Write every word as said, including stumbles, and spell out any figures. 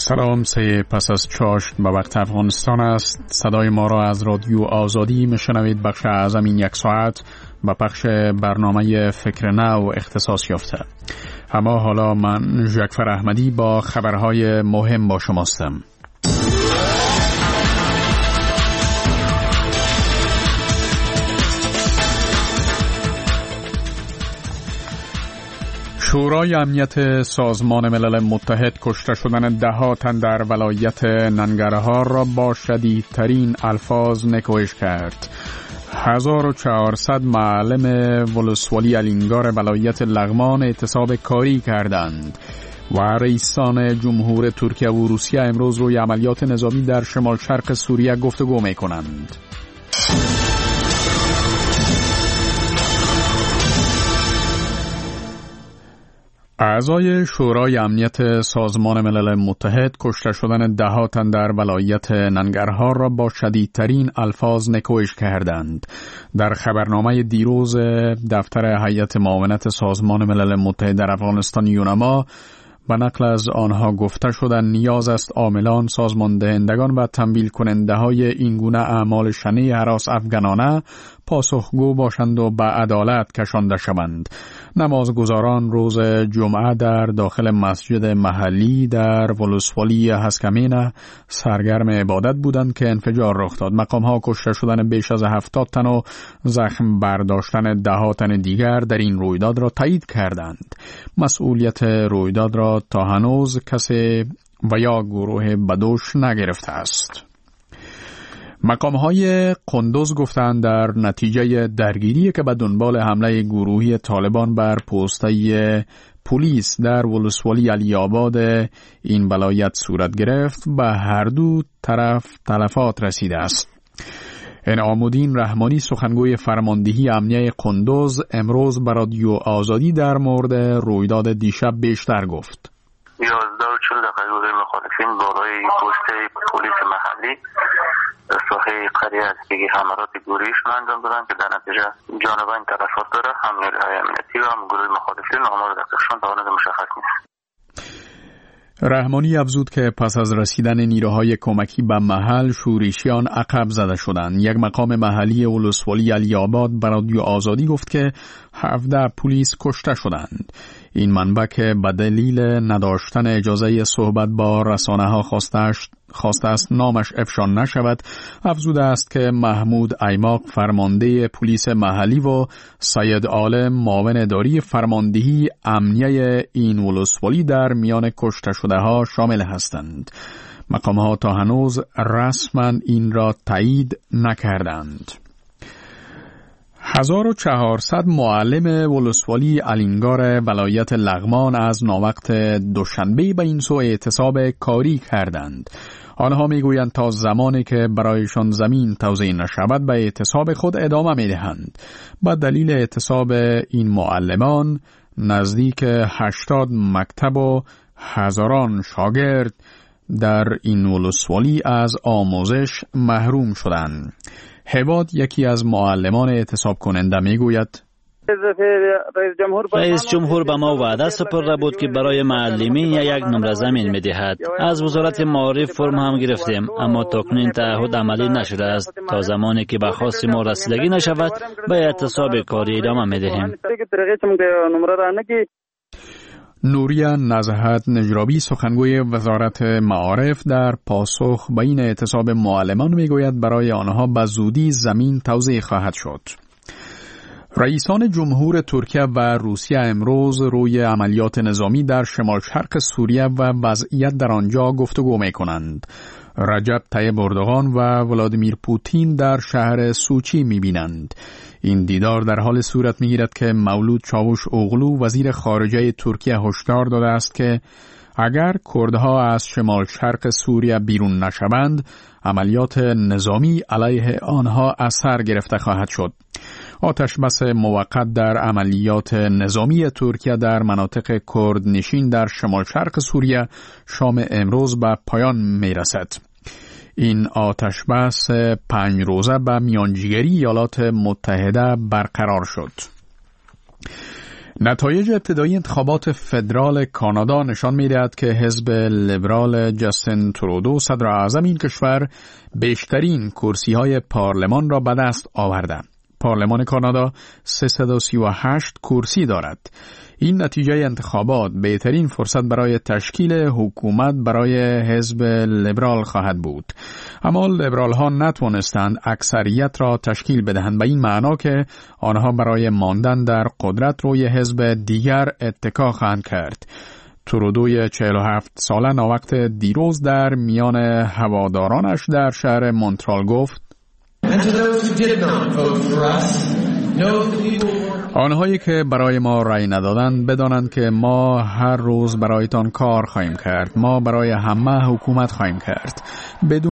سلام، سه پس از چاشت به وقت افغانستان است. صدای ما را از رادیو آزادی میشنوید. بخش اعظم این یک ساعت به پخش برنامه فکر نو اختصاص یافته. اما حالا من ژکفر احمدی با خبرهای مهم با شماستم. شورای امنیت سازمان ملل متحد کشته شدن ده ها تن در ولایت ننگرهار را با شدیدترین الفاظ نکوهش کرد. هزار و چهارصد معلم ولسوالی الینگار ولایت لغمان اعتصاب کاری کردند و رئیسان جمهور ترکیه و روسیه امروز روی عملیات نظامی در شمال شرق سوریه گفتگو می کنند. اعضای شورای امنیت سازمان ملل متحد کشته شدن ده ها تن در ولایت ننگرهار را با شدیدترین الفاظ نکوهش کردند. در خبرنامه دیروز دفتر هیئت معاونت سازمان ملل متحد در افغانستان یونما به نقل از آنها گفته شدند نیاز است عاملان، سازمان دهندگان و تمویل کننده های این گونه اعمال شنیع هراس افغانانه پاسخگو باشند و به عدالت کشانده شوند. نمازگزاران روز جمعه در داخل مسجد محلی در ولسوالی هسکمینه سرگرم عبادت بودند که انفجار رخ داد. مقام‌ها کشته شدن بیش از هفتاد تن و زخم برداشتن ده ها تن دیگر در این رویداد را تایید کردند. مسئولیت رویداد را تا هنوز کسی و یا گروه بدوش نگرفته است. مقام‌های قندوز گفتند در نتیجه درگیری که به دنبال حمله گروهی طالبان بر پوسته پلیس در ولسوالی علی آباد این ولایت صورت گرفت به هر دو طرف تلفات رسیده است. انعام‌الدین رحمانی سخنگوی فرماندهی امنیه قندوز امروز به رادیو آزادی در مورد رویداد دیشب بیشتر گفت. یازده و چهل دقیقه گروه مخالفین بالای پست پلیس محلی ساحه قریه هستگی حملات گروهیشون انجام دادن که در نتیجه جانبین تلفات داره. هم نیروهای امنیتی و هم گروه مخالفین آمار دقیقشون تا هنوز مشخص نیست. رحمانی افزود که پس از رسیدن نیروهای کمکی به محل شورشیان عقب زده شدند. یک مقام محلی ولسوالی علی آباد به رادیو آزادی گفت که هفده پلیس کشته شدند. این منبع که به دلیل نداشتن اجازه صحبت با رسانه ها خواسته است نامش افشا نشود، افزوده است که محمود ایماق فرمانده پلیس محلی و سید عالم معاون اداری فرماندهی امنیه این ولسوالی در میان کشته شده ها شامل هستند. مقام ها تا هنوز رسما این را تایید نکردند. هزار و چهارصد معلم ولسوالی الینگار ولایت لغمان از ناوقت دوشنبه به این سو اعتصاب کاری کردند. آنها میگویند تا زمانی که برایشان زمین توزیع نشود به اعتصاب خود ادامه میدهند. با دلیل اعتصاب این معلمان نزدیک هشتاد مکتب و هزاران شاگرد در این ولسوالی از آموزش محروم شدند. هواد یکی از معلمان اعتصاب کننده میگوید رئیس جمهور به ما وعده سپرده بود که برای معلمین یک نمره زمین میدهد. از وزارت معارف فرم هم گرفتیم اما تاکنون تعهد عملی نشده است. تا زمانی که به خواست ما رسیدگی نشود به اعتصاب کاری ادامه میدهیم. نوریه نزهت نجرابی سخنگوی وزارت معارف در پاسخ به این اعتصاب معلمان میگوید برای آنها به زودی زمین توزیع خواهد شد. رئیسان جمهور ترکیه و روسیه امروز روی عملیات نظامی در شمال شرق سوریه و وضعیت در آنجا گفتگو می کنند. رجب طیب اردوغان و ولادیمیر پوتین در شهر سوچی می بینند. این دیدار در حال صورت می گیرد که مولود چاوش اوغلو وزیر خارجه ترکیه هشدار داده است که اگر کردها از شمال شرق سوریه بیرون نشوند عملیات نظامی علیه آنها اثر گرفته خواهد شد. آتش بس موقت در عملیات نظامی ترکیه در مناطق کرد نشین در شمال شرق سوریه شام امروز به پایان می رسد. این آتش بس پنج روزه به میانجیگری ایالات متحده برقرار شد. نتایج ابتدایی انتخابات فدرال کانادا نشان می‌دهد که حزب لیبرال جاستین ترودو صدر اعظم این کشور بیشترین کرسی‌های پارلمان را به دست آورده. پارلمان کانادا سیصد و سی و هشت کرسی دارد. این نتیجه انتخابات بهترین فرصت برای تشکیل حکومت برای حزب لیبرال خواهد بود. اما لیبرال ها نتوانستند اکثریت را تشکیل بدهند، به این معنا که آنها برای ماندن در قدرت روی حزب دیگر اتکا خواهند کرد. ترودوی چهل و هفت ساله ناوقت دیروز در میان هوادارانش در شهر مونترال گفت: آنهایی که برای ما رأی ندادند بدانند که ما هر روز برایتان کار خواهیم کرد. ما برای همه حکومت خواهیم کرد. بدون